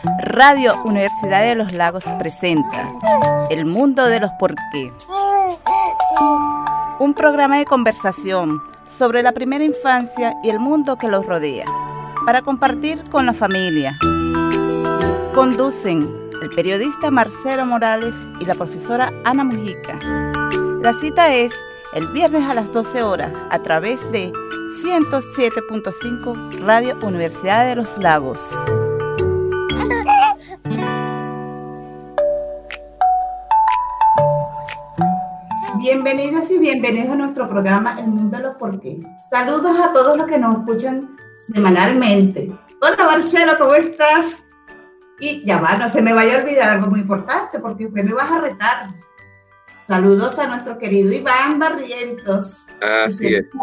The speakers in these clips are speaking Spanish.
Radio Universidad de los Lagos presenta El Mundo de los Porqué. Un programa de conversación sobre la primera infancia y el mundo que los rodea, para compartir con la familia. Conducen el periodista Marcelo Morales y la profesora Ana Mujica. La cita es el viernes a las 12 horas a través de 107.5 Radio Universidad de los Lagos. Bienvenidas y bienvenidos a nuestro programa El Mundo de los Porqué. Saludos a todos los que nos escuchan semanalmente. Hola Marcelo, ¿cómo estás? Y ya va, no se me vaya a olvidar algo muy importante porque después me vas a retar. Saludos a nuestro querido Iván Barrientos. Así es.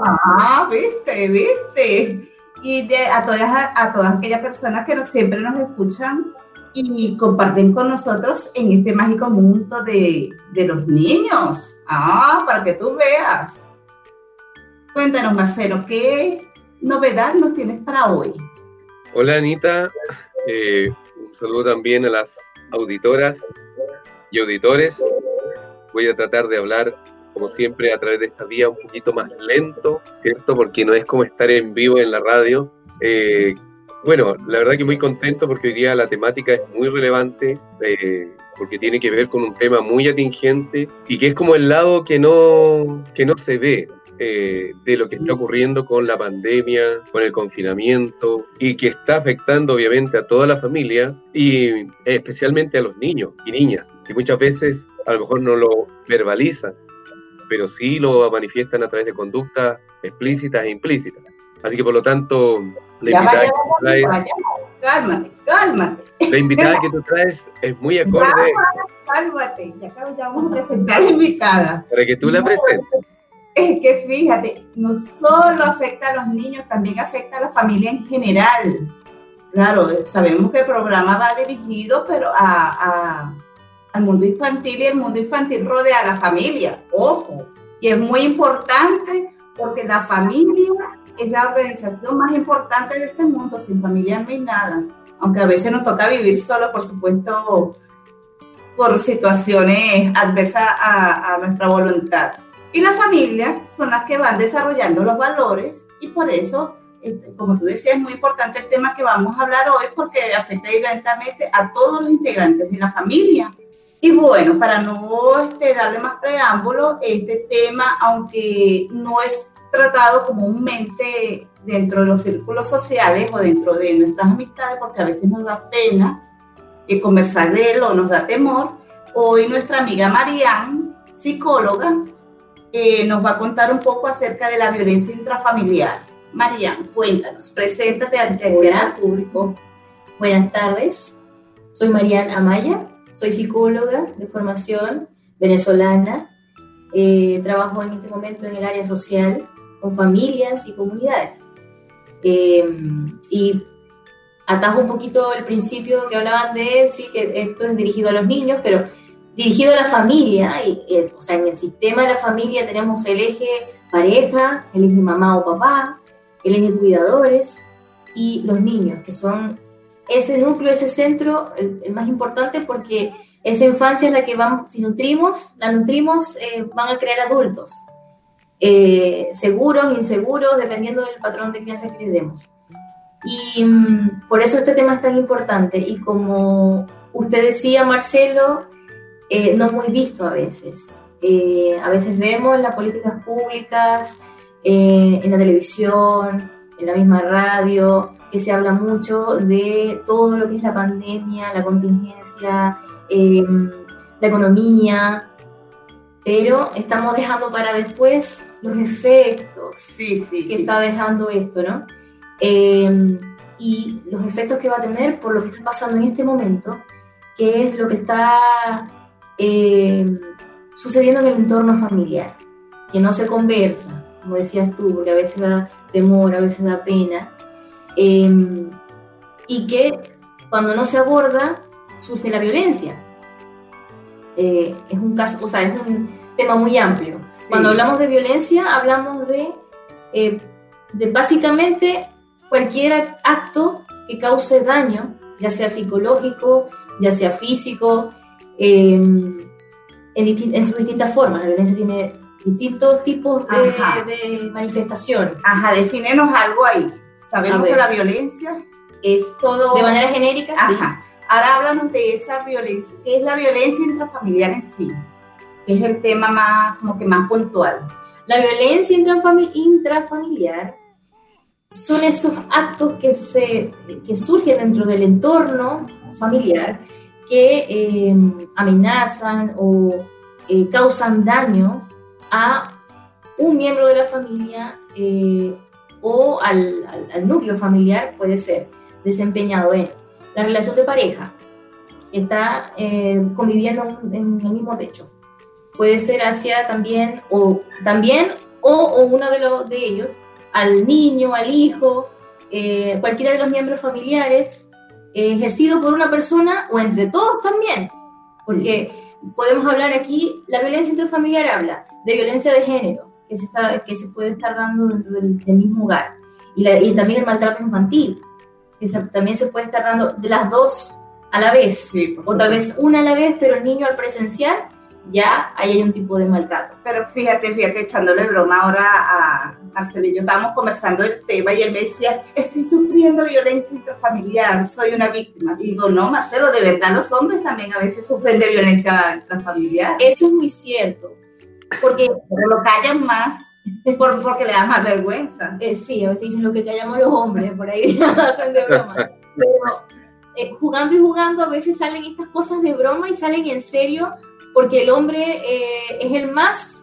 Viste. Y a todas aquellas personas que siempre nos escuchan y comparten con nosotros en este mágico mundo de los niños. Para que tú veas. Cuéntanos, Marcelo, ¿qué novedad nos tienes para hoy? Hola, Anita. Un saludo también a las auditoras y auditores. Voy a tratar de hablar, como siempre, a través de esta vía un poquito más lento, ¿cierto? Porque no es como estar en vivo en la radio. Bueno, la verdad que muy contento porque hoy día la temática es muy relevante, porque tiene que ver con un tema muy atingente y que es como el lado que no se ve de lo que está ocurriendo con la pandemia, con el confinamiento y que está afectando obviamente a toda la familia y especialmente a los niños y niñas, que muchas veces a lo mejor no lo verbalizan, pero sí lo manifiestan a través de conductas explícitas e implícitas. Así que por lo tanto, Cálmate. La invitada que tú traes es muy acorde. Cálmate, ya vamos a presentar a la invitada. Para que tú la presentes. Es que fíjate, no solo afecta a los niños, también afecta a la familia en general. Claro, sabemos que el programa va dirigido pero al mundo infantil y el mundo infantil rodea a la familia. Ojo, y es muy importante porque la familia es la organización más importante de este mundo. Sin familia no hay nada. Aunque a veces nos toca vivir solo, por supuesto, por situaciones adversas a nuestra voluntad. Y las familias son las que van desarrollando los valores y por eso, como tú decías, es muy importante el tema que vamos a hablar hoy porque afecta directamente a todos los integrantes de la familia. Y bueno, para no darle más preámbulo, este tema, aunque no es tratado comúnmente dentro de los círculos sociales o dentro de nuestras amistades, porque a veces nos da pena conversar de él o nos da temor, hoy nuestra amiga Marian, psicóloga, nos va a contar un poco acerca de la violencia intrafamiliar. Marian, cuéntanos, preséntate ante el gran público. Buenas tardes, soy Marian Amaya, soy psicóloga de formación venezolana, trabajo en este momento en el área social con familias y comunidades. Y atajo un poquito el principio que hablaban de, sí, que esto es dirigido a los niños, pero dirigido a la familia, o sea, en el sistema de la familia tenemos el eje pareja, el eje mamá o papá, el eje cuidadores y los niños, que son ese núcleo, ese centro, el más importante porque esa infancia es la que vamos, si la nutrimos, van a crear adultos, seguros, inseguros, dependiendo del patrón de crianza que les demos. Y por eso este tema es tan importante y como usted decía, Marcelo, no muy visto a veces. A veces vemos en las políticas públicas, en la televisión, en la misma radio, que se habla mucho de todo lo que es la pandemia, la contingencia, la economía, pero estamos dejando para después los efectos que está dejando esto, ¿no? Y los efectos que va a tener por lo que está pasando en este momento, que es lo que está sucediendo en el entorno familiar, que no se conversa, como decías tú, porque a veces da temor, a veces da pena, y que cuando no se aborda surge la violencia. Es un caso, o sea, es un tema muy amplio. Sí. Cuando hablamos de violencia, hablamos de básicamente cualquier acto que cause daño ya sea psicológico, ya sea físico, en sus distintas formas. La violencia tiene distintos tipos de manifestación. Ajá, defínenos algo ahí. Sabemos que la violencia es todo... De manera genérica, ajá. Sí. Ahora háblanos de esa violencia. ¿Qué es la violencia intrafamiliar en sí? Es el tema más puntual. La violencia intrafamiliar son esos actos que surgen dentro del entorno familiar que amenazan o causan daño a un miembro de la familia o al núcleo familiar, puede ser desempeñado en la relación de pareja, que está conviviendo en el mismo techo. Puede ser hacia también o uno de ellos, al niño, al hijo, cualquiera de los miembros familiares, ejercido por una persona o entre todos también, porque podemos hablar aquí, la violencia intrafamiliar habla de violencia de género, que se puede estar dando dentro del mismo hogar, y también el maltrato infantil, que también se puede estar dando de las dos a la vez, o tal vez una a la vez, pero el niño al presenciar, ya ahí hay un tipo de maltrato. Pero fíjate, echándole broma ahora a Marcelo y yo estábamos conversando del tema y él me decía, estoy sufriendo violencia intrafamiliar, soy una víctima. Y digo, no, Marcelo, de verdad los hombres también a veces sufren de violencia intrafamiliar. Eso es muy cierto, porque pero lo callan más porque le da más vergüenza. Sí, a veces dicen lo que callamos los hombres, por ahí hacen de broma. Pero jugando y jugando a veces salen estas cosas de broma y salen en serio, porque el hombre es el más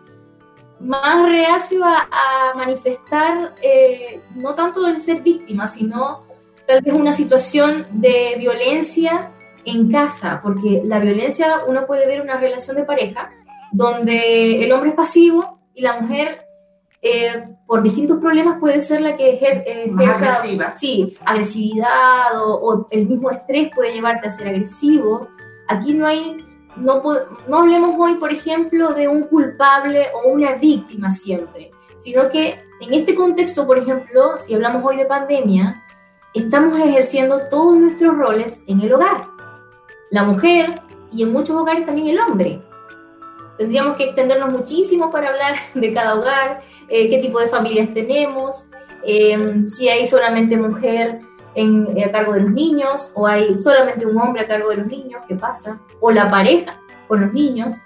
reacio a manifestar, no tanto el ser víctima, sino tal vez una situación de violencia en casa, porque la violencia, uno puede ver una relación de pareja donde el hombre es pasivo y la mujer, por distintos problemas, puede ser la que ejerza agresiva. Sí, agresividad o el mismo estrés puede llevarte a ser agresivo. Aquí no hablemos hoy, por ejemplo, de un culpable o una víctima siempre, sino que en este contexto, por ejemplo, si hablamos hoy de pandemia, estamos ejerciendo todos nuestros roles en el hogar. La mujer y en muchos hogares también el hombre. Tendríamos que extendernos muchísimo para hablar de cada hogar, qué tipo de familias tenemos, si hay solamente mujer a cargo de los niños, o hay solamente un hombre a cargo de los niños, ¿qué pasa? O la pareja con los niños,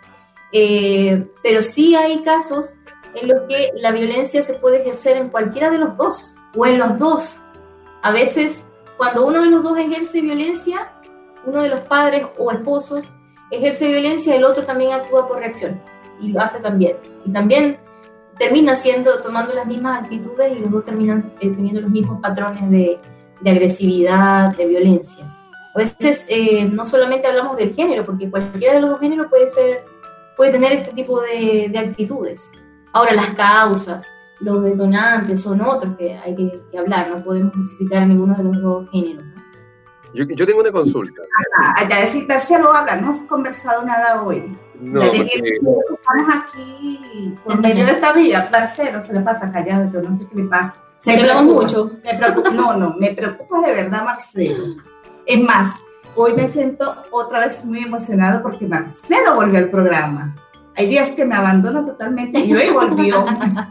pero sí hay casos en los que la violencia se puede ejercer en cualquiera de los dos, o en los dos. A veces, cuando uno de los dos ejerce violencia, uno de los padres o esposos ejerce violencia, el otro también actúa por reacción, y lo hace también. Y también termina tomando las mismas actitudes, y los dos terminan teniendo los mismos patrones de agresividad, de violencia. A veces no solamente hablamos del género, porque cualquiera de los dos géneros puede tener este tipo de actitudes. Ahora, las causas, los detonantes son otros que hay que hablar, no podemos justificar ninguno de los dos géneros, ¿no? Yo tengo una consulta. Ya decir, Marcelo, habla, no has conversado nada hoy. No, estamos aquí por medio de esta vía. Marcelo se le pasa callado, yo no sé qué le pasa. Se hablamos mucho. Me preocupa de verdad, Marcelo. Es más, hoy me siento otra vez muy emocionado porque Marcelo volvió al programa. Hay días que me abandona totalmente y hoy volvió.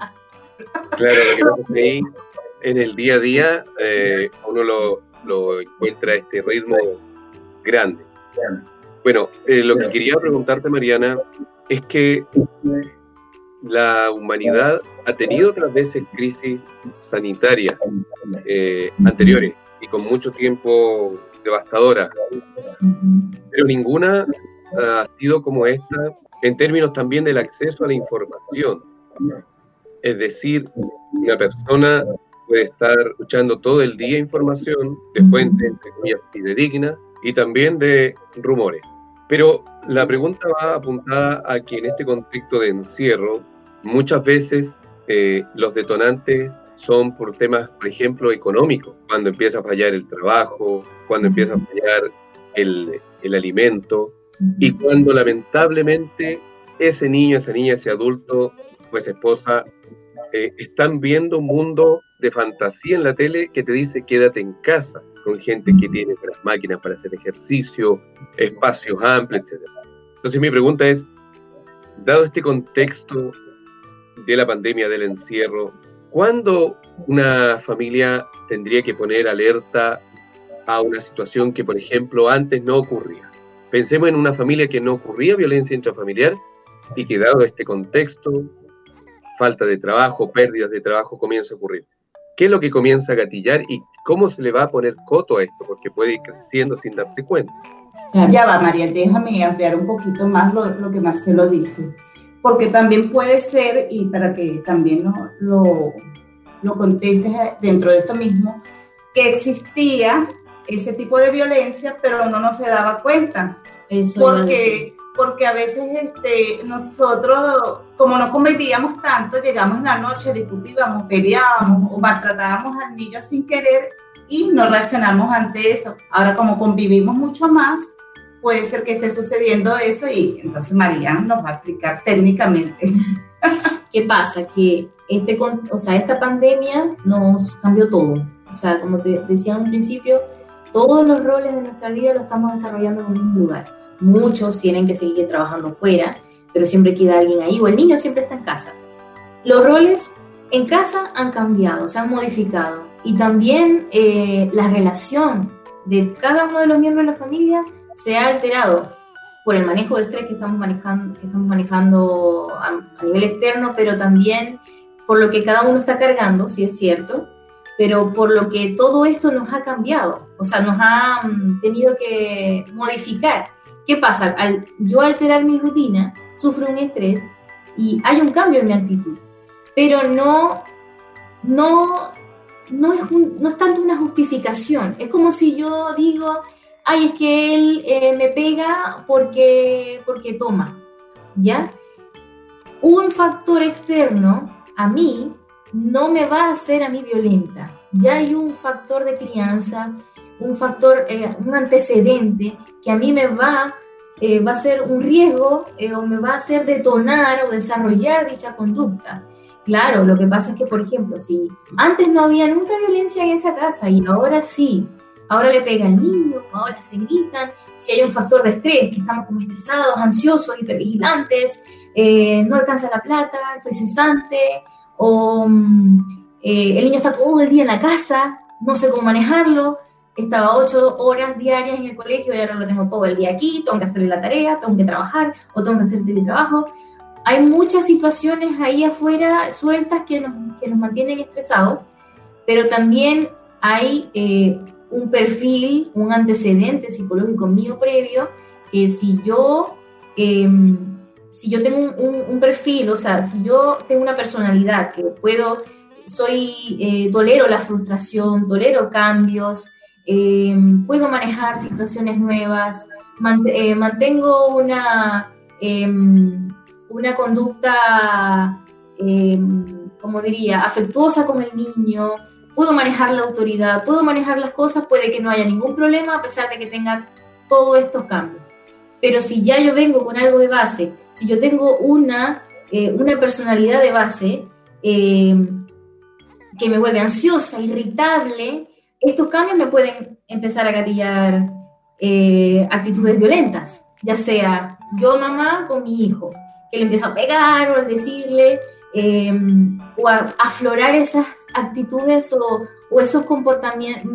Claro, lo que ahí en el día a día uno lo encuentra este ritmo grande. Bueno, lo que quería preguntarte, Mariana, es que la humanidad ha tenido otras veces crisis sanitarias anteriores y con mucho tiempo devastadoras, pero ninguna ha sido como esta en términos también del acceso a la información. Es decir, una persona puede estar escuchando todo el día información de fuentes entre comillas fidedignas y también de rumores. Pero la pregunta va apuntada a que en este contexto de encierro, muchas veces los detonantes son por temas, por ejemplo, económicos. Cuando empieza a fallar el trabajo, cuando empieza a fallar el alimento, y cuando lamentablemente ese niño, esa niña, ese adulto, pues esposa, están viendo un mundo de fantasía en la tele que te dice quédate en casa, con gente que tiene las máquinas para hacer ejercicio, espacios amplios, etc. Entonces mi pregunta es, dado este contexto de la pandemia, del encierro, ¿cuándo una familia tendría que poner alerta a una situación que, por ejemplo, antes no ocurría? Pensemos en una familia que no ocurría violencia intrafamiliar y que, dado este contexto, falta de trabajo, pérdidas de trabajo, comienza a ocurrir. ¿Qué es lo que comienza a gatillar y cómo se le va a poner coto a esto? Porque puede ir creciendo sin darse cuenta. Ya va, María, déjame ampliar un poquito más lo que Marcelo dice, porque también puede ser, y para que también lo contestes dentro de esto mismo, que existía ese tipo de violencia, pero uno no se daba cuenta. Eso porque a veces nosotros, como no convivíamos tanto, llegamos en la noche, discutíamos, peleábamos o maltratábamos al niño sin querer y no reaccionamos ante eso. Ahora, como convivimos mucho más, puede ser que esté sucediendo eso y entonces María nos va a explicar técnicamente. ¿Qué pasa? Que esta pandemia nos cambió todo. O sea, como te decía en un principio, todos los roles de nuestra vida lo estamos desarrollando en un lugar. Muchos tienen que seguir trabajando fuera, pero siempre queda alguien ahí, o el niño siempre está en casa. Los roles en casa han cambiado, se han modificado, y también la relación de cada uno de los miembros de la familia se ha alterado por el manejo de estrés que estamos manejando a nivel externo, pero también por lo que cada uno está cargando, sí es cierto, pero por lo que todo esto nos ha cambiado, o sea, nos ha tenido que modificar. ¿Qué pasa? Al yo alterar mi rutina, sufro un estrés y hay un cambio en mi actitud, pero no es tanto una justificación. Es como si yo digo, ay, es que él me pega porque toma, ¿ya? Un factor externo a mí no me va a hacer a mí violenta. Ya hay un factor de crianza, un antecedente que a mí me va a ser un riesgo o me va a hacer detonar o desarrollar dicha conducta. Claro, lo que pasa es que, por ejemplo, si antes no había nunca violencia en esa casa y ahora sí, ahora le pega al niño, ahora se gritan, si hay un factor de estrés, que estamos como estresados, ansiosos, hipervigilantes, no alcanza la plata, estoy cesante, o el niño está todo el día en la casa, no sé cómo manejarlo, estaba 8 horas diarias en el colegio y ahora lo tengo todo el día aquí, tengo que hacerle la tarea, tengo que trabajar o tengo que hacer teletrabajo. Hay muchas situaciones ahí afuera sueltas que nos mantienen estresados, pero también hay un perfil, un antecedente psicológico mío previo, que si yo tengo un perfil, o sea, si yo tengo una personalidad que tolero la frustración, tolero cambios, puedo manejar situaciones nuevas, mantengo una conducta, como diría, afectuosa con el niño, puedo manejar la autoridad, puedo manejar las cosas, puede que no haya ningún problema a pesar de que tenga todos estos cambios. Pero si ya yo vengo con algo de base, si yo tengo una personalidad de base que me vuelve ansiosa, irritable, estos cambios me pueden empezar a gatillar actitudes violentas, ya sea yo mamá con mi hijo, que le empiezo a pegar o a decirle, o a aflorar esas actitudes o esos comportamientos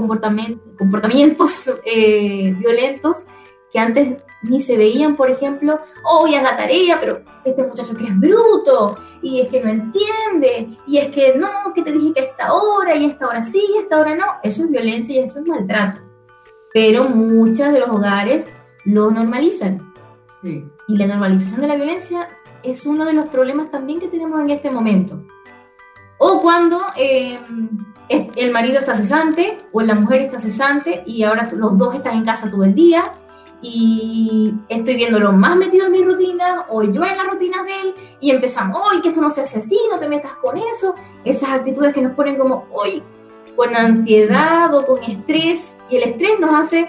violentos que antes ni se veían. Por ejemplo, ya es la tarea, pero este muchacho que es bruto, y es que no entiende, y es que no, que te dije que a esta hora, y a esta hora sí, y a esta hora no. Eso es violencia y eso es maltrato. Pero muchos de los hogares lo normalizan. Sí. Y la normalización de la violencia es uno de los problemas también que tenemos en este momento. O cuando el marido está cesante, o la mujer está cesante, y ahora los dos están en casa todo el día, y estoy viéndolo más metido en mi rutina, o yo en las rutinas de él, y empezamos, que esto no se hace así, no te metas con eso, esas actitudes que nos ponen como, con ansiedad o con estrés, y el estrés nos hace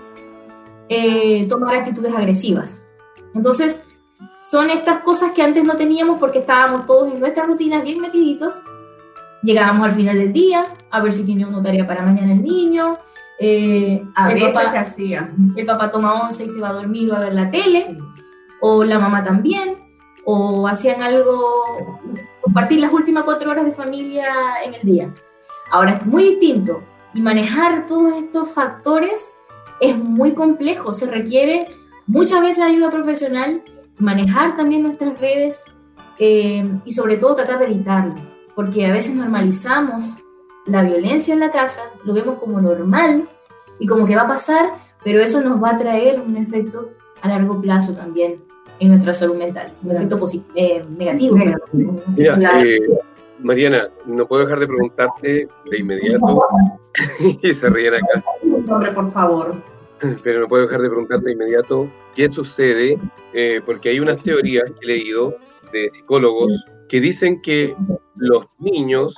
tomar actitudes agresivas. Entonces, son estas cosas que antes no teníamos porque estábamos todos en nuestras rutinas bien metiditos. Llegábamos al final del día a ver si tiene una tarea para mañana el niño, A veces se hacía. El papá toma 11 y se va a dormir o a ver la tele, o la mamá también, o hacían algo, compartir las últimas 4 horas de familia en el día. Ahora es muy distinto, y manejar todos estos factores es muy complejo, se requiere muchas veces ayuda profesional, manejar también nuestras redes, y sobre todo tratar de evitarlo, porque a veces normalizamos la violencia en la casa, lo vemos como normal y como que va a pasar, pero eso nos va a traer un efecto a largo plazo también en nuestra salud mental, un efecto negativo. Mira, Mariana, no puedo dejar de preguntarte de inmediato, y se ríen acá. Hombre, por favor. Pero no puedo dejar de preguntarte de inmediato qué sucede, porque hay unas teorías que he leído de psicólogos que dicen que los niños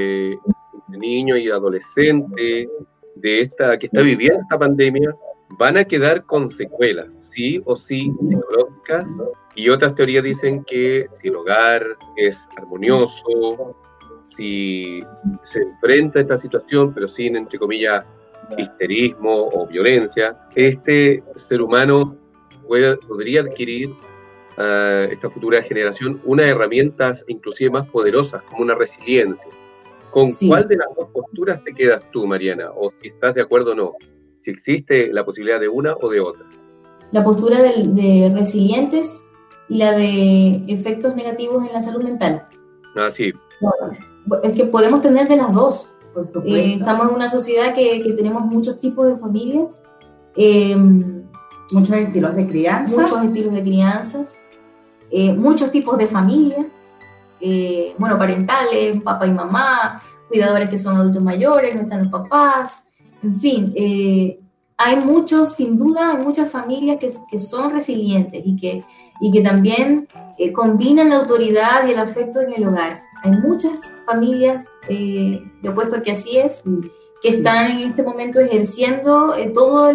y adolescentes que está viviendo esta pandemia van a quedar con secuelas, sí o sí, psicológicas, y otras teorías dicen que si el hogar es armonioso, si se enfrenta a esta situación, pero sin, entre comillas, histerismo o violencia, este ser humano podría adquirir esta futura generación unas herramientas inclusive más poderosas, como una resiliencia. ¿Con cuál de las dos posturas te quedas tú, Mariana? O si estás de acuerdo o no, si existe la posibilidad de una o de otra. La postura de resilientes y la de efectos negativos en la salud mental. Ah, sí. Es que podemos tener de las dos. Por supuesto. Estamos en una sociedad que tenemos muchos tipos de familias. Muchos estilos de crianza. Muchos estilos de crianzas. Muchos tipos de familia. Parentales, papá y mamá, cuidadores que son adultos mayores, no están los papás. En fin, hay muchos, sin duda, hay muchas familias que son resilientes y que también combinan la autoridad y el afecto en el hogar. Hay muchas familias, yo apuesto que así es, que están en este momento ejerciendo todos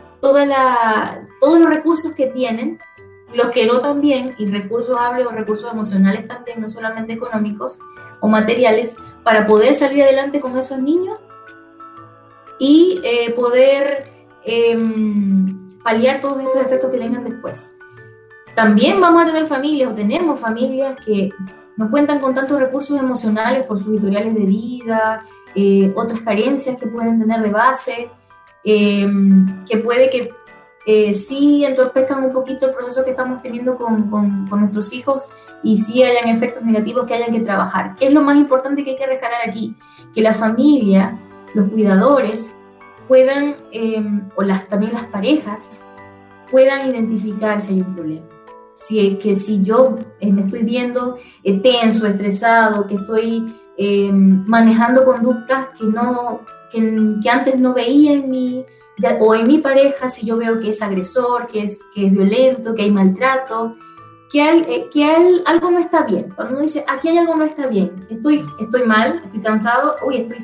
los recursos que tienen, los que no también, y recursos hables o recursos emocionales también, no solamente económicos o materiales, para poder salir adelante con esos niños y poder paliar todos estos efectos que vengan después. También vamos a tener familias, o tenemos familias que no cuentan con tantos recursos emocionales por sus historiales de vida, otras carencias que pueden tener de base, que puede que sí entorpezcan un poquito el proceso que estamos teniendo con nuestros hijos y sí hayan efectos negativos que hayan que trabajar. ¿Qué es lo más importante que hay que rescatar aquí? Que la familia, los cuidadores, puedan, también las parejas, puedan identificar si hay un problema. Si yo me estoy viendo tenso, estresado, que estoy manejando conductas que antes no veía en mí, o en mi pareja, si yo veo que es agresor, que es violento, que hay maltrato, que algo no está bien. Cuando uno dice, aquí hay algo no está bien, estoy mal, estoy cansado,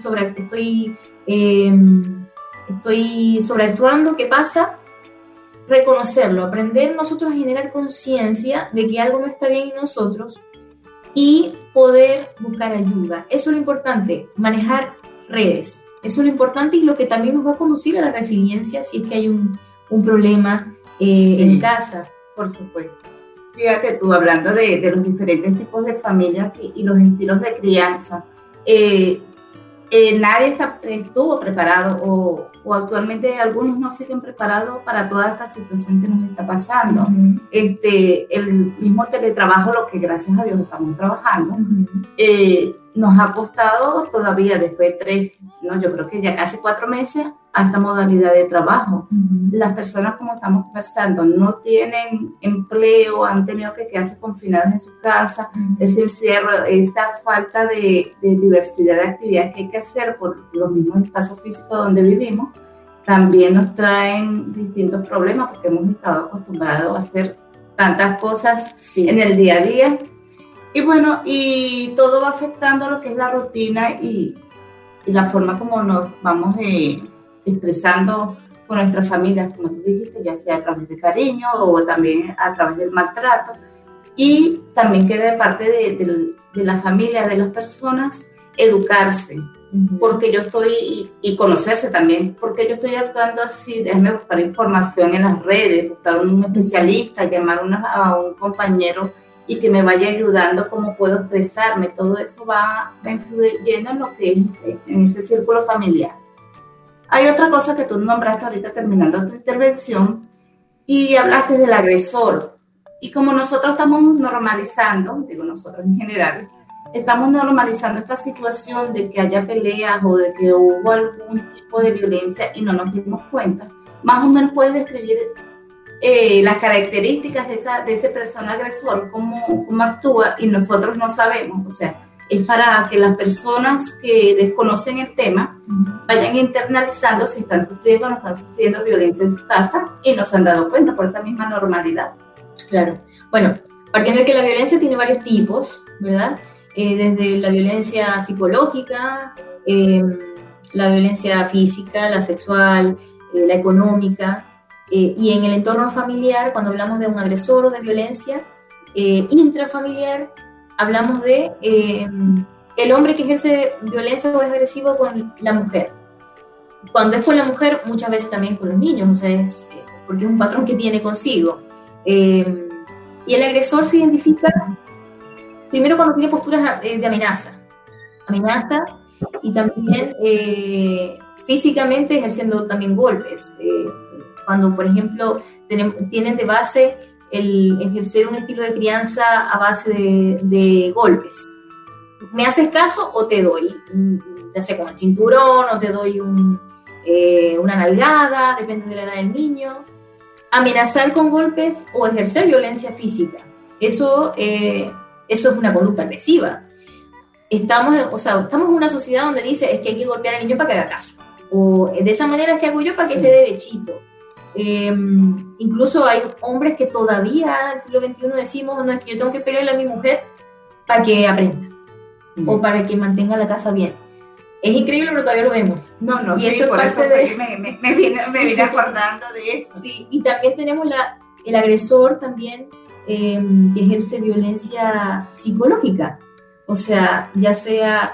estoy sobreactuando, ¿qué pasa? Reconocerlo, aprender nosotros a generar conciencia de que algo no está bien en nosotros y poder buscar ayuda. Eso es lo importante, manejar redes. Eso es lo importante y lo que también nos va a conducir a la resiliencia si es que hay un problema en casa. Por supuesto. Fíjate tú, hablando de los diferentes tipos de familias y los estilos de crianza, nadie estuvo preparado o actualmente algunos no siguen preparados para toda esta situación que nos está pasando. Uh-huh. El mismo teletrabajo, lo que gracias a Dios estamos trabajando, nos ha costado todavía después de yo creo que ya casi 4 meses a esta modalidad de trabajo. Uh-huh. Las personas, como estamos conversando, no tienen empleo, han tenido que quedarse confinadas en su casa. Uh-huh. Ese encierro, esa falta de diversidad de actividades que hay que hacer por los mismos espacios físicos donde vivimos, también nos traen distintos problemas porque hemos estado acostumbrados a hacer tantas cosas en el día a día. Y bueno, y todo va afectando lo que es la rutina y la forma como nos vamos expresando con nuestras familias, como tú dijiste, ya sea a través de cariño o también a través del maltrato. Y también queda de parte de la familia, de las personas, educarse porque yo estoy, y conocerse también, porque yo estoy actuando así, déjame buscar información en las redes, buscar un especialista, llamar a un compañero y que me vaya ayudando cómo puedo expresarme. Todo eso va influyendo en lo que es en ese círculo familiar. Hay otra cosa que tú nombraste ahorita terminando tu intervención y hablaste del agresor. Y como nosotros estamos normalizando, digo nosotros en general, estamos normalizando esta situación de que haya peleas o de que hubo algún tipo de violencia y no nos dimos cuenta. Más o menos puedes describir las características de ese persona agresor, cómo actúa y nosotros no sabemos. O sea, es para que las personas que desconocen el tema vayan internalizando si están sufriendo o no están sufriendo violencia en su casa y no se han dado cuenta por esa misma normalidad. Claro. Bueno, partiendo de que la violencia tiene varios tipos, ¿verdad? Desde la violencia psicológica, la violencia física, la sexual, la económica, y en el entorno familiar, cuando hablamos de un agresor o de violencia intrafamiliar, hablamos de el hombre que ejerce violencia o es agresivo con la mujer. Cuando es con la mujer, muchas veces también con los niños, o sea, porque es un patrón que tiene consigo. Y el agresor se identifica primero cuando tiene posturas de amenaza y también físicamente ejerciendo también golpes. Cuando, por ejemplo, tienen de base el ejercer un estilo de crianza a base de golpes. ¿Me haces caso o te doy? Ya sea con el cinturón o te doy una nalgada, depende de la edad del niño. Amenazar con golpes o ejercer violencia física. Eso es una conducta agresiva. Estamos en una sociedad donde dice es que hay que golpear al niño para que haga caso. O de esa manera es que hago yo para que esté derechito. Incluso hay hombres que todavía en el siglo XXI decimos, no, es que yo tengo que pegarle a mi mujer para que aprenda o para que mantenga la casa bien. Es increíble, pero todavía lo vemos. No, y sí, eso por es eso parte me vine acordando de eso. Sí, y también tenemos el agresor también que ejerce violencia psicológica, o sea, ya sea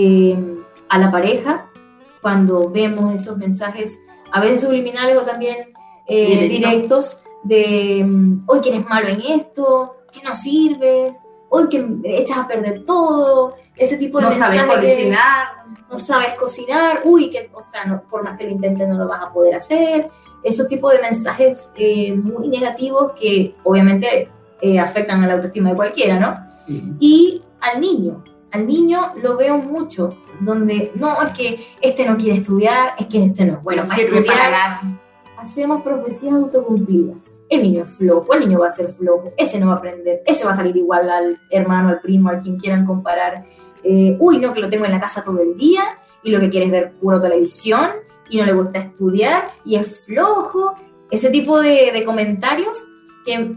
a la pareja, cuando vemos esos mensajes, a veces subliminales o también directos, de hoy que eres malo en esto, que no sirves, hoy que echas a perder todo, ese tipo de mensajes. No sabes cocinar, uy, que, o sea, no, por más que lo intentes no lo vas a poder hacer. Esos tipos de mensajes muy negativos que obviamente afectan a la autoestima de cualquiera, ¿no? Sí. Y al niño lo veo mucho, donde no, es que este no quiere estudiar, es que este no es bueno para estudiar. Hacemos profecías autocumplidas. El niño es flojo, el niño va a ser flojo, ese no va a aprender, ese va a salir igual al hermano, al primo, a quien quieran comparar. Uy, no, que lo tengo en la casa todo el día y lo que quiere es ver puro televisión y no le gusta estudiar y es flojo. Ese tipo de comentarios que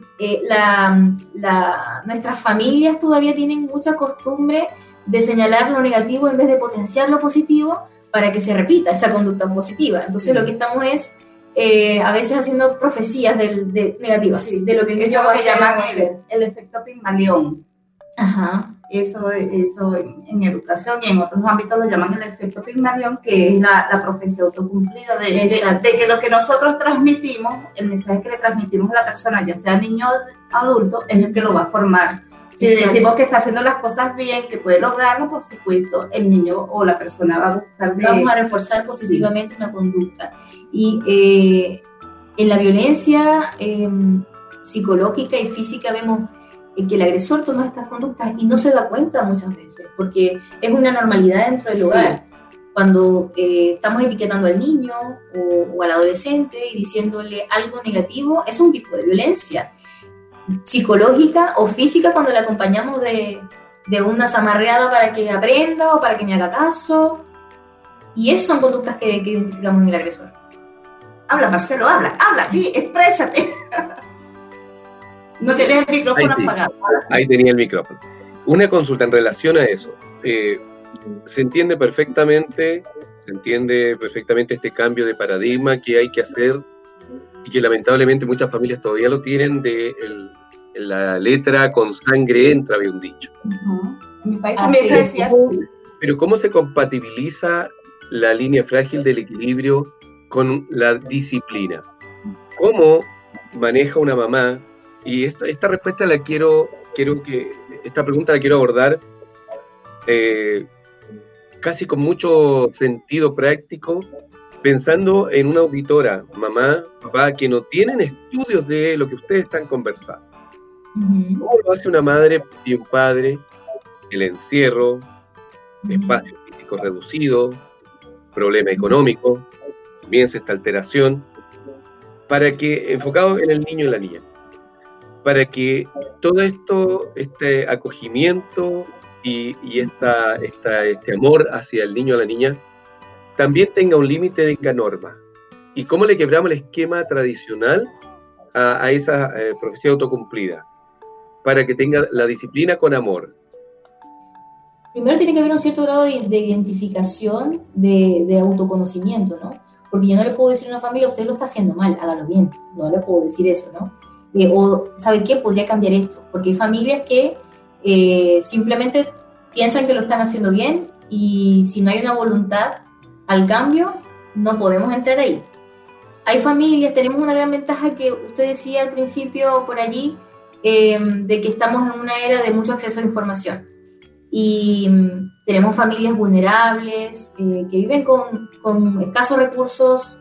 nuestras familias todavía tienen mucha costumbre de señalar lo negativo en vez de potenciar lo positivo para que se repita esa conducta positiva. Entonces lo que estamos es a veces haciendo profecías negativas, sí, de lo que el niño va a hacer. El efecto Pigmalión. Ajá. Eso en educación y en otros ámbitos lo llaman el efecto Pigmalión, que es la profecía autocumplida de que lo que nosotros transmitimos, el mensaje que le transmitimos a la persona, ya sea niño o adulto, es el que lo va a formar. Si decimos que está haciendo las cosas bien, que puede lograrlo, por supuesto, el niño o la persona va a buscar Vamos a reforzar positivamente una conducta. Y en la violencia psicológica y física vemos que el agresor toma estas conductas y no se da cuenta muchas veces, porque es una normalidad dentro del hogar. Cuando estamos etiquetando al niño o al adolescente y diciéndole algo negativo, es un tipo de violencia psicológica o física cuando le acompañamos de una zamarreada para que aprenda o para que me haga caso. Y esas son conductas que identificamos en el agresor. Habla, Marcelo, habla, di, exprésate. No tenés el micrófono apagado. Ahí tenía el micrófono. Una consulta en relación a eso. Se entiende perfectamente este cambio de paradigma que hay que hacer y que lamentablemente muchas familias todavía lo tienen de la letra con sangre entra, había un dicho. En mi país también se decía así. Pero ¿cómo se compatibiliza la línea frágil del equilibrio con la disciplina? ¿Cómo maneja una mamá? Y esta respuesta esta pregunta la quiero abordar casi con mucho sentido práctico, pensando en una auditora, mamá, papá, que no tienen estudios de lo que ustedes están conversando. ¿Cómo lo hace una madre y un padre? El encierro, espacio físico reducido, problema económico, comienza esta alteración, para que, enfocado en el niño y la niña, para que todo esto, este acogimiento y este amor hacia el niño o la niña, también tenga un límite de norma. ¿Y cómo le quebramos el esquema tradicional a esa profecía autocumplida? Para que tenga la disciplina con amor. Primero tiene que haber un cierto grado de identificación, de autoconocimiento, ¿no? Porque yo no le puedo decir a una familia, usted lo está haciendo mal, hágalo bien. No le puedo decir eso, ¿no? O, ¿sabe qué? Podría cambiar esto. Porque hay familias que simplemente piensan que lo están haciendo bien y si no hay una voluntad al cambio, no podemos entrar ahí. Hay familias, tenemos una gran ventaja que usted decía al principio por allí, de que estamos en una era de mucho acceso a información. Y tenemos familias vulnerables que viven con escasos recursos,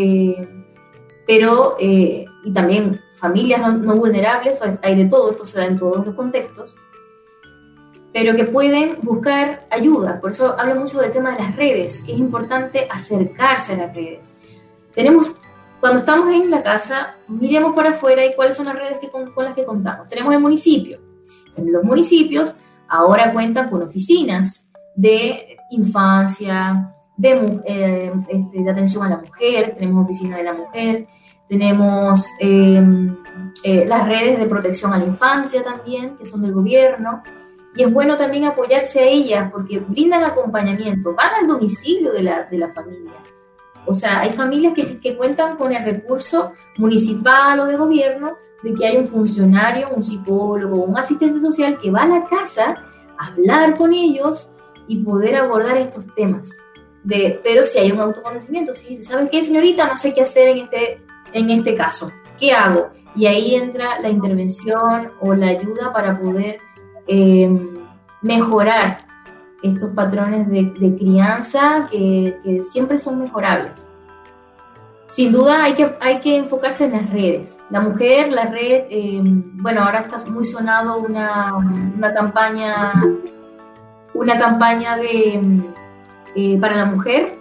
pero y también familias no vulnerables, hay de todo, esto se da en todos los contextos, pero que pueden buscar ayuda. Por eso hablo mucho del tema de las redes, que es importante acercarse a las redes. Cuando estamos en la casa, miremos para afuera y cuáles son las redes con las que contamos. Tenemos el municipio. En los municipios ahora cuentan con oficinas de infancia, de atención a la mujer, tenemos oficina de la mujer, tenemos las redes de protección a la infancia también, que son del gobierno, y es bueno también apoyarse a ellas porque brindan acompañamiento, van al domicilio de la familia. O sea, hay familias que cuentan con el recurso municipal o de gobierno de que hay un funcionario, un psicólogo, un asistente social que va a la casa a hablar con ellos y poder abordar estos temas. Pero si hay un autoconocimiento, si dice, ¿sabe qué, señorita? No sé qué hacer en este caso. ¿Qué hago? Y ahí entra la intervención o la ayuda para poder mejorar estos patrones de crianza que siempre son mejorables. Sin duda hay que enfocarse en las redes. La mujer, la red, bueno, ahora está muy sonado una campaña para la mujer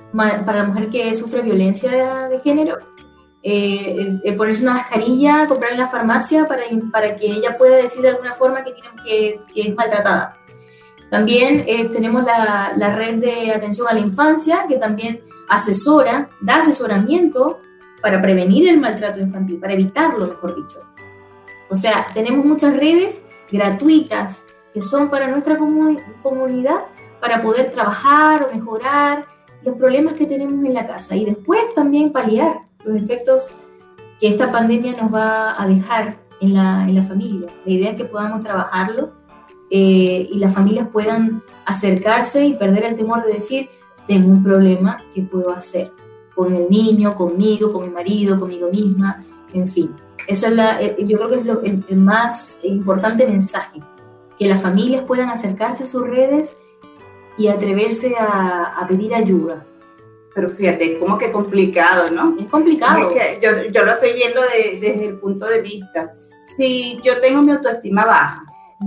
que sufre violencia de género. El ponerse una mascarilla, comprar en la farmacia para que ella pueda decir de alguna forma que es maltratada. También tenemos la red de atención a la infancia, que también da asesoramiento para prevenir el maltrato infantil, para evitarlo, mejor dicho. O sea, tenemos muchas redes gratuitas que son para nuestra comunidad para poder trabajar o mejorar los problemas que tenemos en la casa y después también paliar los efectos que esta pandemia nos va a dejar en la familia. La idea es que podamos trabajarlo y las familias puedan acercarse y perder el temor de decir, tengo un problema, ¿qué puedo hacer? Con el niño, conmigo, con mi marido, conmigo misma, en fin. Eso es yo creo que es el más importante mensaje, que las familias puedan acercarse a sus redes y atreverse a pedir ayuda. Pero fíjate, como que complicado, ¿no? Es complicado. Es que yo lo estoy viendo desde el punto de vista. Si yo tengo mi autoestima baja,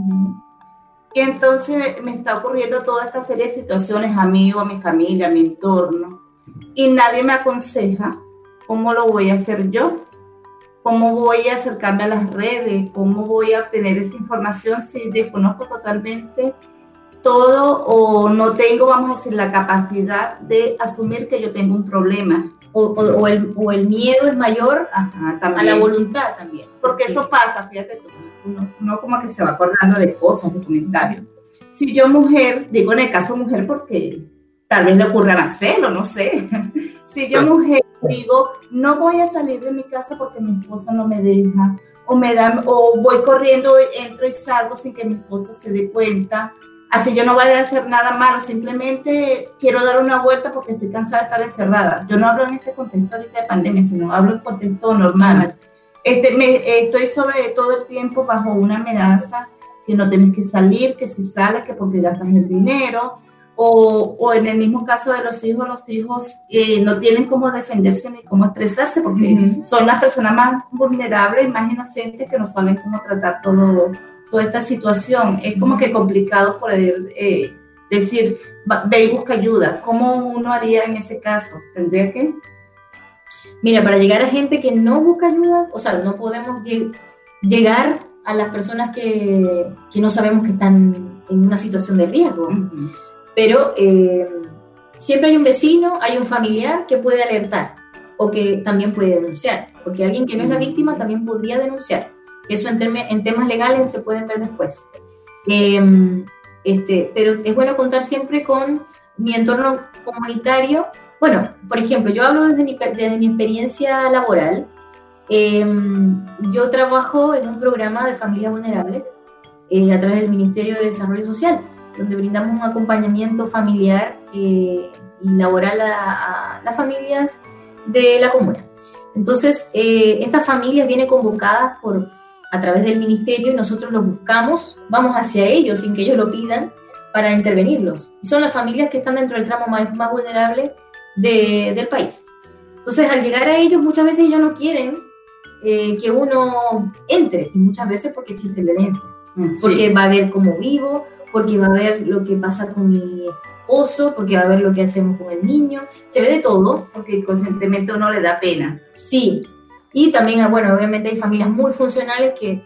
y entonces me está ocurriendo toda esta serie de situaciones a mí o a mi familia, a mi entorno, y nadie me aconseja, ¿cómo lo voy a hacer yo? ¿Cómo voy a acercarme a las redes? ¿Cómo voy a obtener esa información si desconozco totalmente todo o no tengo, vamos a decir, la capacidad de asumir que yo tengo un problema? O el miedo es mayor a la voluntad también. Porque eso pasa, fíjate tú, uno como que se va acordando de cosas, de comentarios. Si yo mujer, digo en el caso mujer porque tal vez le ocurra a Marcelo, no sé. Si yo mujer digo, no voy a salir de mi casa porque mi esposo no me deja, o voy corriendo, entro y salgo sin que mi esposo se dé cuenta, Así yo no voy a hacer nada malo, simplemente quiero dar una vuelta porque estoy cansada de estar encerrada. Yo no hablo en este contexto ahorita de pandemia, sino hablo en contexto normal. Estoy sobre todo el tiempo bajo una amenaza que no tienes que salir, que si sales, que porque gastas el dinero, o en el mismo caso de los hijos no tienen cómo defenderse ni cómo expresarse porque son las personas más vulnerables y más inocentes que no saben cómo tratar toda esta situación. Es como que complicado poder decir, ve y busca ayuda. ¿Cómo uno haría en ese caso? ¿Tendría que...? Mira, para llegar a gente que no busca ayuda, o sea, no podemos llegar a las personas que no sabemos que están en una situación de riesgo. Pero siempre hay un vecino, hay un familiar que puede alertar o que también puede denunciar, porque alguien que no es la víctima también podría denunciar. Eso en temas legales se pueden ver después. Pero es bueno contar siempre con mi entorno comunitario. Bueno, por ejemplo, yo hablo desde mi experiencia laboral. Yo trabajo en un programa de familias vulnerables a través del Ministerio de Desarrollo Social, donde brindamos un acompañamiento familiar y laboral a las familias de la comuna. Entonces, estas familias vienen convocadas a través del ministerio y nosotros los buscamos, vamos hacia ellos sin que ellos lo pidan para intervenirlos. Y son las familias que están dentro del tramo más vulnerable del país. Entonces, al llegar a ellos, muchas veces ellos no quieren que uno entre, y muchas veces porque existe violencia. Porque va a ver cómo vivo, porque va a ver lo que pasa con mi esposo, porque va a ver lo que hacemos con el niño, se ve de todo. Porque conscientemente uno le da pena. Sí, y también, bueno, obviamente hay familias muy funcionales que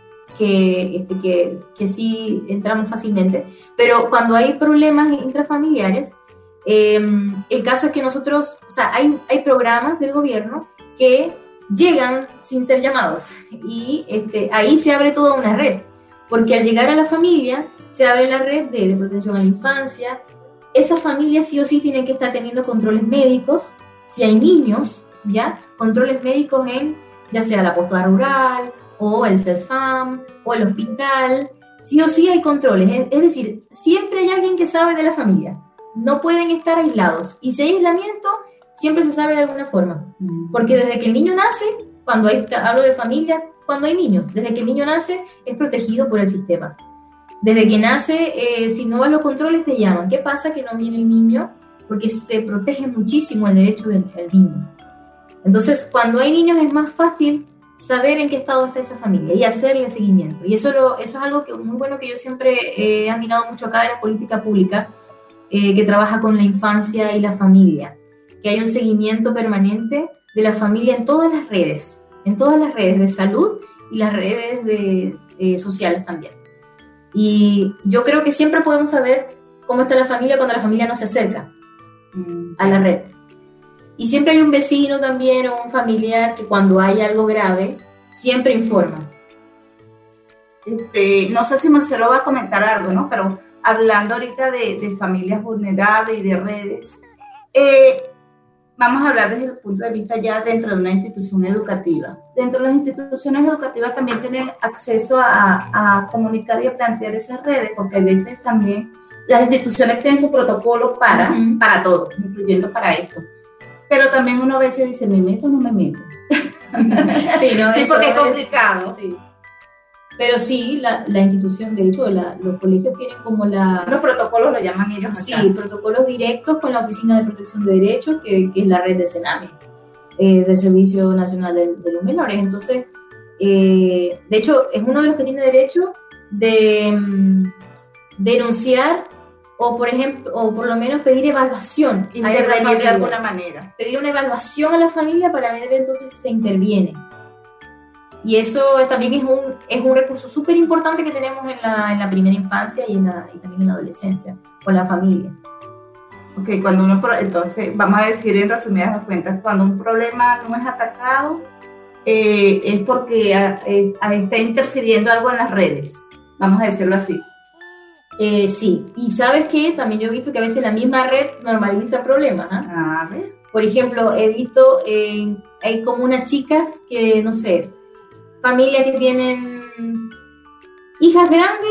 sí entramos fácilmente, pero cuando hay problemas intrafamiliares, el caso es que nosotros, o sea, hay programas del gobierno que llegan sin ser llamados, y ahí se abre toda una red, porque al llegar a la familia se abre la red de protección a la infancia. Esas familias sí o sí tienen que estar teniendo controles médicos, si hay niños, ¿ya? Controles médicos ya sea la postada rural, o el CEFAM, o el hospital, sí o sí hay controles, es decir, siempre hay alguien que sabe de la familia, no pueden estar aislados, y si hay aislamiento, siempre se sabe de alguna forma, porque desde que el niño nace, hablo de familia, cuando hay niños, desde que el niño nace, es protegido por el sistema. Desde que nace, si no vas a los controles te llaman. ¿Qué pasa? Que no viene el niño, porque se protege muchísimo el derecho del niño. Entonces, cuando hay niños es más fácil saber en qué estado está esa familia y hacerle seguimiento. Y eso es algo muy bueno que yo siempre he admirado mucho acá de la política pública, que trabaja con la infancia y la familia, que hay un seguimiento permanente de la familia en todas las redes de salud y las redes sociales también. Y yo creo que siempre podemos saber cómo está la familia cuando la familia no se acerca a la red. Y siempre hay un vecino también o un familiar que cuando hay algo grave, siempre informa. No sé si Marcelo va a comentar algo, ¿no? Pero hablando ahorita de familias vulnerables y de redes, vamos a hablar desde el punto de vista ya dentro de una institución educativa. Dentro de las instituciones educativas también tienen acceso a comunicar y a plantear esas redes, porque a veces también las instituciones tienen su protocolo para todo, incluyendo para esto. Pero también uno a veces dice, ¿me meto o no me meto? Sí, no, sí, porque es complicado. Sí. Pero sí, la institución, de hecho, los colegios tienen como los protocolos lo llaman ellos acá. Sí, protocolos directos con la Oficina de Protección de Derechos, que es la red de CENAME, del Servicio Nacional de los Menores. Entonces, de hecho, es uno de los que tiene derecho de denunciar o, por ejemplo, o por lo menos pedir evaluación a esa familia. De alguna manera. Pedir una evaluación a la familia para ver entonces si se interviene. Y eso también es un recurso súper importante que tenemos en la primera infancia y también en la adolescencia, con las familias. Ok, entonces, vamos a decir en resumidas cuentas, cuando un problema no es atacado, es porque está interfiriendo algo en las redes, vamos a decirlo así. Sí, y ¿sabes qué? También yo he visto que a veces la misma red normaliza problemas. ¿Ves? Por ejemplo, he visto, hay como unas chicas que, no sé, familias que tienen hijas grandes,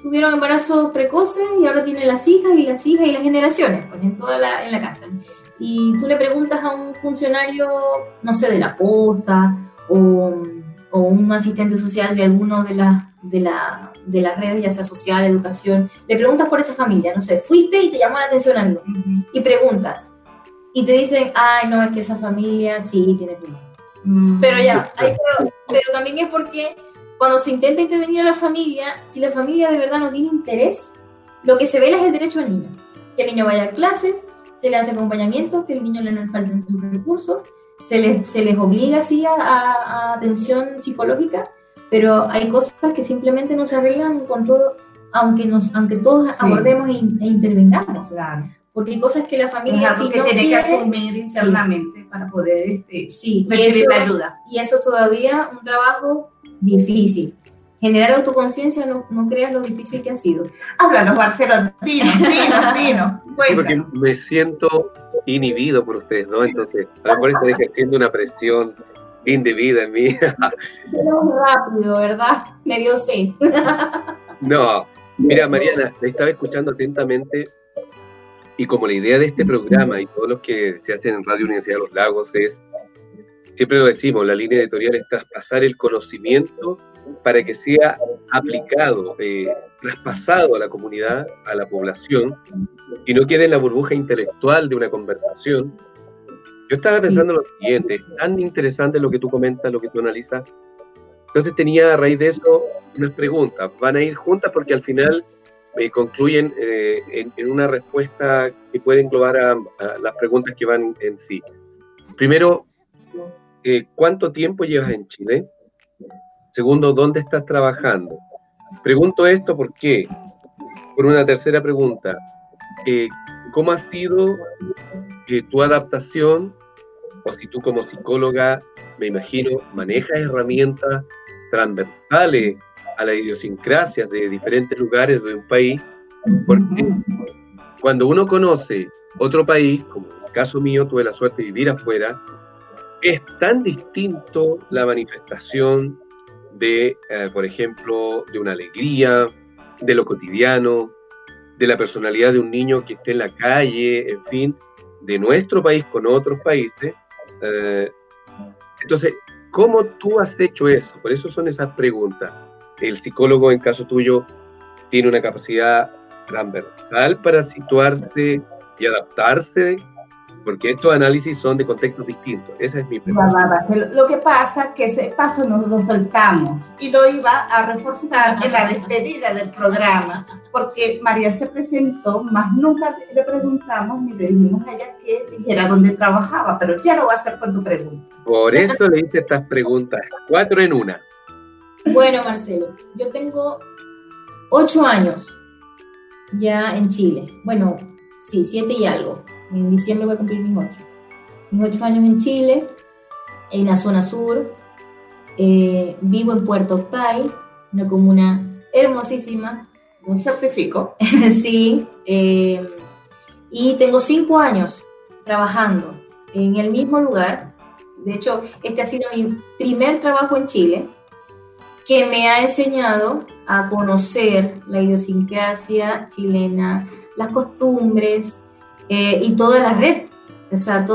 tuvieron embarazos precoces y ahora tienen las hijas y las generaciones, pues en la casa. Y tú le preguntas a un funcionario, no sé, de la posta o un asistente social de alguno de las redes, ya sea social, educación, le preguntas por esa familia, no sé, fuiste y te llamó la atención algo, y preguntas, y te dicen, ay, no, es que esa familia sí tiene problemas. Pero ya, pero también es porque cuando se intenta intervenir a la familia, si la familia de verdad no tiene interés, lo que se vela es el derecho al niño. Que el niño vaya a clases, se le hace acompañamiento, que el niño no le falten sus recursos, se les obliga así a atención psicológica, pero hay cosas que simplemente no se arreglan con todo, aunque todos abordemos e intervengamos. Claro. Porque hay cosas que la familia es algo que tiene que asumir internamente para poder recibir la ayuda. Y eso todavía un trabajo difícil. Generar autoconciencia, no creas lo difícil que ha sido. Háblanos, Marcelo, dinos. Sí, porque me siento inhibido por ustedes, ¿no? Entonces, a lo mejor estoy ejerciendo una presión indebida en mí. Pero rápido, ¿verdad? Me dio sed. No, mira, Mariana, te estaba escuchando atentamente y como la idea de este programa y todos los que se hacen en Radio Universidad de los Lagos es, siempre lo decimos, la línea editorial es traspasar el conocimiento para que sea aplicado, traspasado a la comunidad, a la población, y no quede en la burbuja intelectual de una conversación. Yo estaba pensando en lo siguiente, tan interesante lo que tú comentas, lo que tú analizas. Entonces tenía a raíz de eso unas preguntas. Van a ir juntas porque al final concluyen en una respuesta que puede englobar a las preguntas que van en sí. Primero, ¿cuánto tiempo llevas en Chile? Segundo, ¿dónde estás trabajando? Pregunto esto porque, por una tercera pregunta, ¿cómo ha sido tu adaptación? O si tú como psicóloga, me imagino, manejas herramientas transversales a las idiosincrasias de diferentes lugares de un país, porque cuando uno conoce otro país, como en el caso mío, tuve la suerte de vivir afuera, es tan distinto la manifestación de, por ejemplo, de una alegría, de lo cotidiano, de la personalidad de un niño que esté en la calle, en fin, de nuestro país con otros países. Entonces, ¿cómo tú has hecho eso? Por eso son esas preguntas. El psicólogo, en caso tuyo, tiene una capacidad transversal para situarse y adaptarse, porque estos análisis son de contextos distintos. Esa es mi pregunta. Lo que pasa es que ese paso nos lo soltamos y lo iba a reforzar en la despedida del programa, porque María se presentó, más nunca le preguntamos ni le dijimos a ella que dijera dónde trabajaba, pero ya lo voy a hacer con tu pregunta. Por eso le hice estas preguntas, 4 en 1. Bueno, Marcelo, yo tengo 8 años ya en Chile. Bueno, sí, 7 y algo. En diciembre voy a cumplir mis 8. Mis 8 años en Chile, en la zona sur. Vivo en Puerto Octay, una comuna hermosísima. Un certifico. Sí. Y tengo 5 años trabajando en el mismo lugar. De hecho, este ha sido mi primer trabajo en Chile, que me ha enseñado a conocer la idiosincrasia chilena, las costumbres, y toda la red, o sea,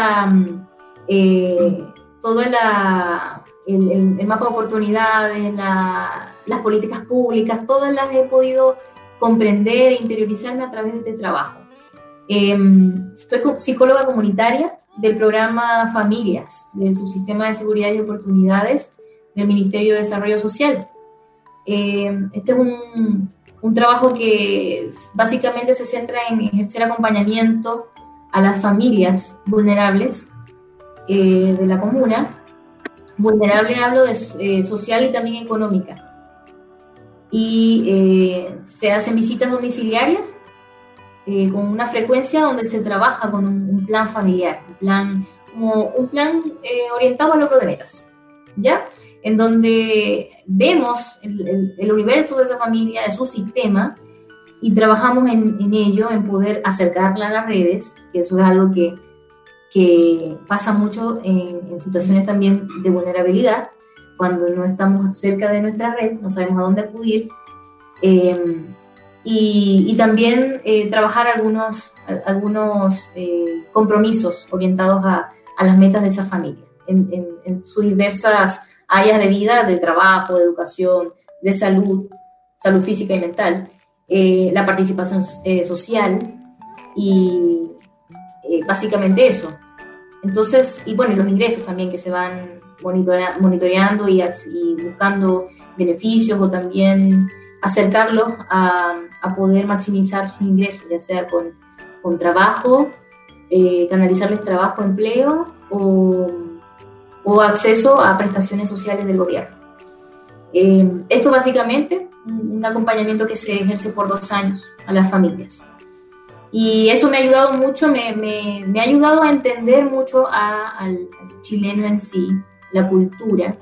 el mapa de oportunidades, las políticas públicas, todas las he podido comprender e interiorizarme a través de este trabajo. Soy psicóloga comunitaria del programa Familias, del Subsistema de Seguridad y Oportunidades del Ministerio de Desarrollo Social. Este es un trabajo que básicamente se centra en ejercer acompañamiento a las familias vulnerables de la comuna. Vulnerable hablo de social y también económica. Y se hacen visitas domiciliarias con una frecuencia donde se trabaja con un plan familiar, un plan orientado al logro de metas, ¿ya? En donde vemos el universo de esa familia, de su sistema, y trabajamos en ello, en poder acercarla a las redes, que eso es algo que pasa mucho en situaciones también de vulnerabilidad, cuando no estamos cerca de nuestra red, no sabemos a dónde acudir, Y también trabajar algunos compromisos orientados a las metas de esa familia en sus diversas áreas de vida, de trabajo, de educación, de salud física y mental, la participación social y básicamente eso. Entonces, y bueno, y los ingresos también que se van monitoreando y buscando beneficios o también acercarlos a poder maximizar sus ingresos, ya sea con trabajo, canalizarles trabajo, empleo o acceso a prestaciones sociales del gobierno. Esto básicamente, un acompañamiento que se ejerce por 2 años a las familias. Y eso me ha ayudado mucho, me ha ayudado a entender mucho al chileno en sí, la cultura.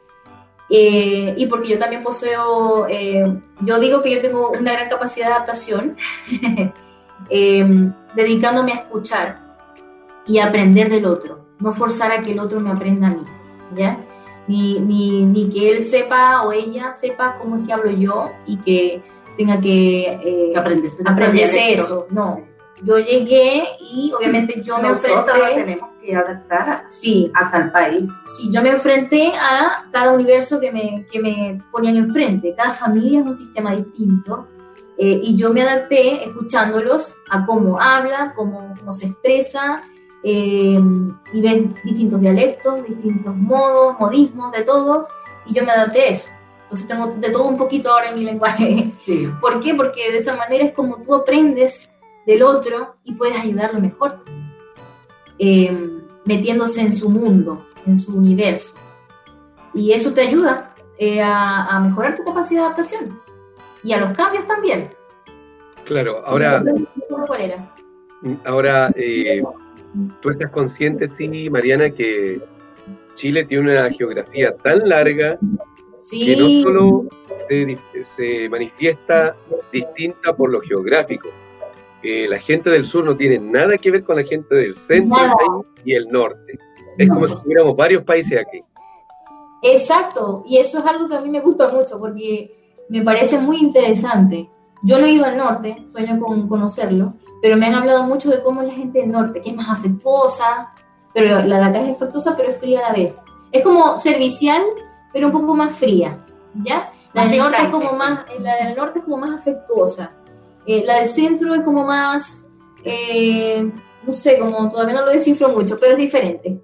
Y porque yo también poseo, yo digo que yo tengo una gran capacidad de adaptación, dedicándome a escuchar y a aprender del otro, no forzar a que el otro me aprenda a mí, ¿ya? Ni que él sepa o ella sepa cómo es que hablo yo y que tenga que aprenderse eso, no. Sí. Yo llegué y obviamente yo me enfrenté... Nosotros tenemos que adaptar a tal país. Sí, yo me enfrenté a cada universo que me ponían enfrente. Cada familia es un sistema distinto y yo me adapté escuchándolos a cómo habla, cómo se expresa y ven distintos dialectos, distintos modos, modismos, de todo, y yo me adapté a eso. Entonces tengo de todo un poquito ahora en mi lenguaje. Sí. ¿Por qué? Porque de esa manera es como tú aprendes del otro y puedes ayudarlo mejor, metiéndose en su mundo, en su universo. Y eso te ayuda a mejorar tu capacidad de adaptación y a los cambios también. Claro, ahora... ¿Cuál era? Ahora, tú estás consciente, sí, Mariana, que Chile tiene una geografía tan larga que no solo se manifiesta distinta por lo geográfico. La gente del sur no tiene nada que ver con la gente del centro del país y el norte. Es como si tuviéramos varios países aquí. Exacto, y eso es algo que a mí me gusta mucho porque me parece muy interesante. Yo no he ido al norte, sueño con conocerlo, pero me han hablado mucho de cómo es la gente del norte, que es más afectuosa, pero la de acá es afectuosa, pero es fría a la vez. Es como servicial, pero un poco más fría, ¿ya? La del norte es como más afectuosa. La del centro es como más, no sé, como todavía no lo descifro mucho, pero es diferente.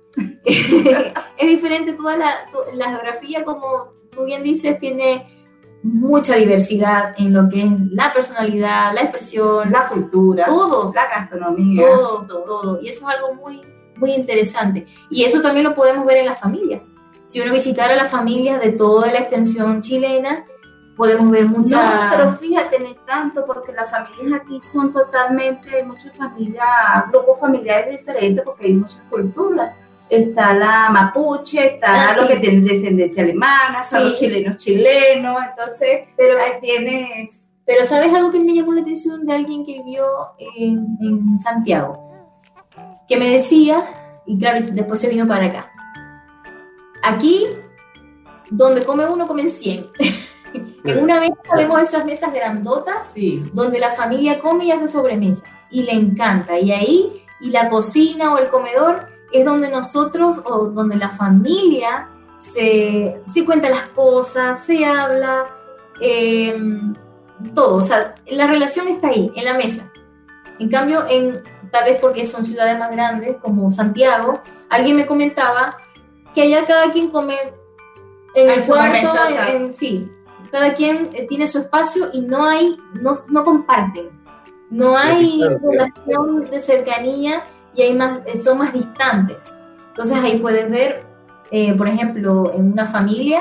Es diferente toda la geografía, como tú bien dices, tiene mucha diversidad en lo que es la personalidad, la expresión, la cultura, todo, la gastronomía, todo. Y eso es algo muy, muy interesante. Y eso también lo podemos ver en las familias. Si uno visitara las familias de toda la extensión chilena, podemos ver muchas... No, pero fíjate, no es tanto, porque las familias aquí son totalmente, muchas familias, grupos familiares diferentes, porque hay muchas culturas. Está la mapuche, está lo que tiene descendencia alemana, están los chilenos, entonces, pero ahí tienes... Pero ¿sabes algo que me llamó la atención de alguien que vivió en Santiago? Que me decía, y claro, después se vino para acá, aquí, donde come uno, comen 100. En una mesa vemos esas mesas grandotas, donde la familia come y hace sobremesa, y le encanta, y ahí, y la cocina o el comedor es donde nosotros, o donde la familia se cuenta las cosas, se habla, todo, o sea, la relación está ahí, en la mesa. En cambio, tal vez porque son ciudades más grandes, como Santiago, alguien me comentaba que allá cada quien come en el cuarto, cada quien tiene su espacio y no comparten, no hay relación de cercanía y son más distantes. Entonces ahí puedes ver, por ejemplo, en una familia,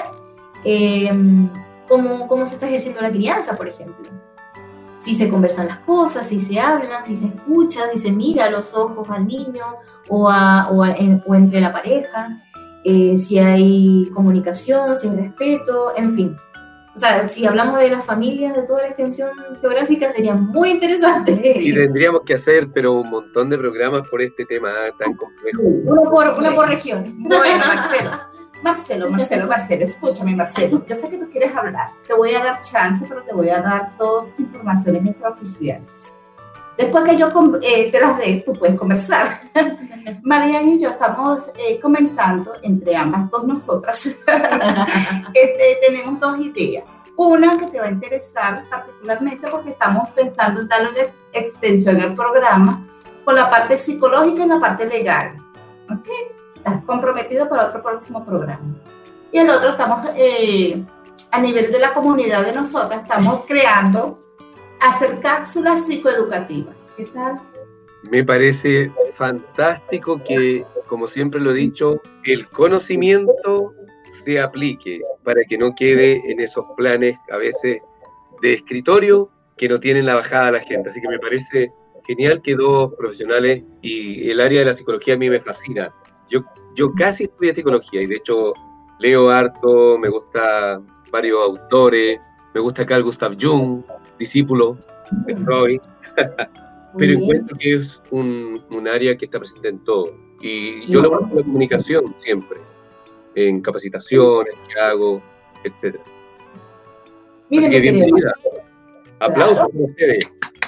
cómo se está ejerciendo la crianza, por ejemplo. Si se conversan las cosas, si se hablan, si se escucha, si se mira a los ojos al niño o entre la pareja, si hay comunicación, si hay respeto, en fin. O sea, si hablamos de las familias de toda la extensión geográfica, sería muy interesante. Y tendríamos que hacer, pero un montón de programas por este tema tan complejo. Uno por región. Bueno, Marcelo, Marcelo, escúchame, Marcelo. Yo sé que tú quieres hablar. Te voy a dar chance, pero te voy a dar 2 informaciones extraoficiales. Después que yo te las dé, tú puedes conversar. Marian y yo estamos comentando, entre ambas dos nosotras, tenemos 2 ideas. Una que te va a interesar particularmente porque estamos pensando en darle una extensión al programa con la parte psicológica y la parte legal. ¿Ok? Estás comprometido para otro próximo programa. Y el otro estamos, a nivel de la comunidad de nosotras, estamos creando hacer cápsulas psicoeducativas. ¿Qué tal? Me parece fantástico que, como siempre lo he dicho, el conocimiento se aplique para que no quede en esos planes a veces de escritorio que no tienen la bajada a la gente. Así que me parece genial que 2 profesionales, y el área de la psicología a mí me fascina. Yo casi estudié psicología y de hecho leo harto, me gusta varios autores, me gusta Carl Gustav Jung, discípulo de Freud, pero encuentro que es un área que está presente en todo. Y yo lo hago en la comunicación siempre, en capacitaciones que hago, etc. Así que bienvenida. Aplausos para ustedes.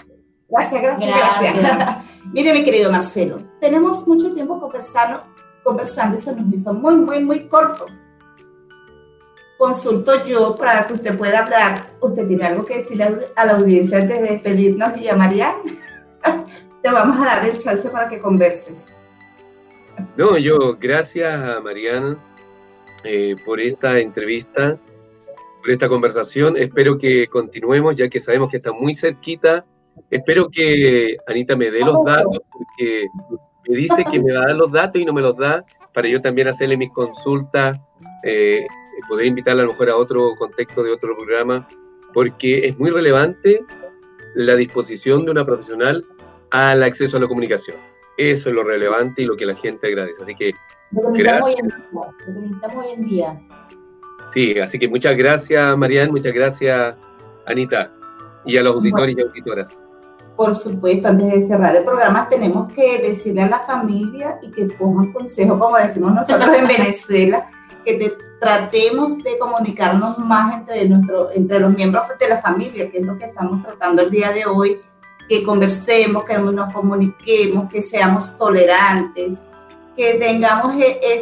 Gracias. Mire, mi querido Marcelo, tenemos mucho tiempo conversando y se nos hizo muy corto. Consulto yo para que usted pueda hablar. ¿Usted tiene algo que decirle a la audiencia antes de despedirnos y a Marian? Te vamos a dar el chance para que converses. No, gracias a Marian por esta entrevista, por esta conversación. Espero que continuemos, ya que sabemos que está muy cerquita. Espero que Anita me dé los datos, porque me dice que me va a dar los datos y no me los da, para yo también hacerle mis consultas, poder invitarla a lo mejor a otro contexto de otro programa, porque es muy relevante la disposición de una profesional al acceso a la comunicación. Eso es lo relevante y lo que la gente agradece. Así que lo que necesitamos hoy en día. Sí, así que muchas gracias, Marian, muchas gracias, Anita, y a los auditores y auditoras. Por supuesto, antes de cerrar el programa, tenemos que decirle a la familia y que pongan consejo, como decimos nosotros en Venezuela, que tratemos de comunicarnos más entre los miembros de la familia, que es lo que estamos tratando el día de hoy, que conversemos, que nos comuniquemos, que seamos tolerantes, que tengamos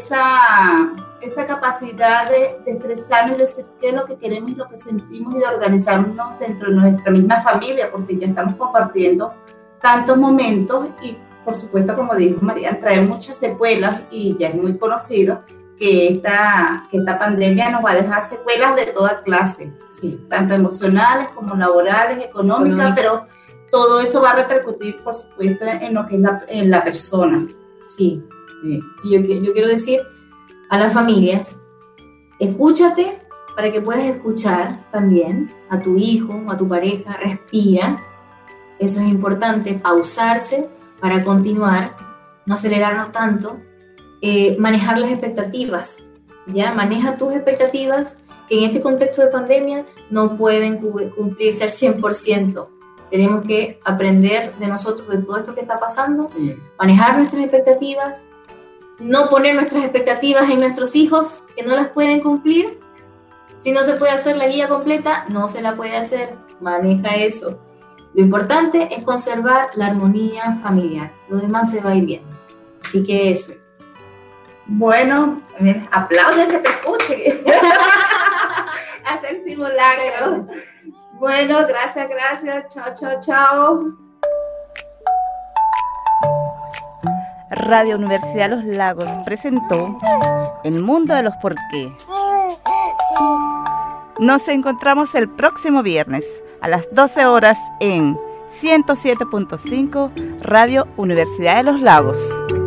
esa capacidad de expresarnos y decir qué es lo que queremos y lo que sentimos y de organizarnos dentro de nuestra misma familia, porque ya estamos compartiendo tantos momentos y, por supuesto, como dijo María, trae muchas secuelas y ya es muy conocido que esta pandemia nos va a dejar secuelas de toda clase, sí, tanto emocionales como laborales, económicas, pero todo eso va a repercutir, por supuesto, en lo que es en la persona. Sí. Sí. Yo quiero decir a las familias, escúchate para que puedas escuchar también a tu hijo, a tu pareja, respira, eso es importante, pausarse para continuar, no acelerarnos tanto, manejar las expectativas, ¿ya? Maneja tus expectativas que en este contexto de pandemia no pueden cumplirse al 100%. Tenemos que aprender de nosotros, de todo esto que está pasando, sí, manejar nuestras expectativas, no poner nuestras expectativas en nuestros hijos que no las pueden cumplir. Si no se puede hacer la guía completa, no se la puede hacer, maneja eso. Lo importante es conservar la armonía familiar, lo demás se va a ir viendo. Así que eso. Bueno, aplaude que te escuchen. Hacer simulacro. Bueno, gracias. Chao. Radio Universidad Los Lagos presentó El Mundo de los Por qué. Nos encontramos el próximo viernes a las 12 horas en 107.5 Radio Universidad de Los Lagos.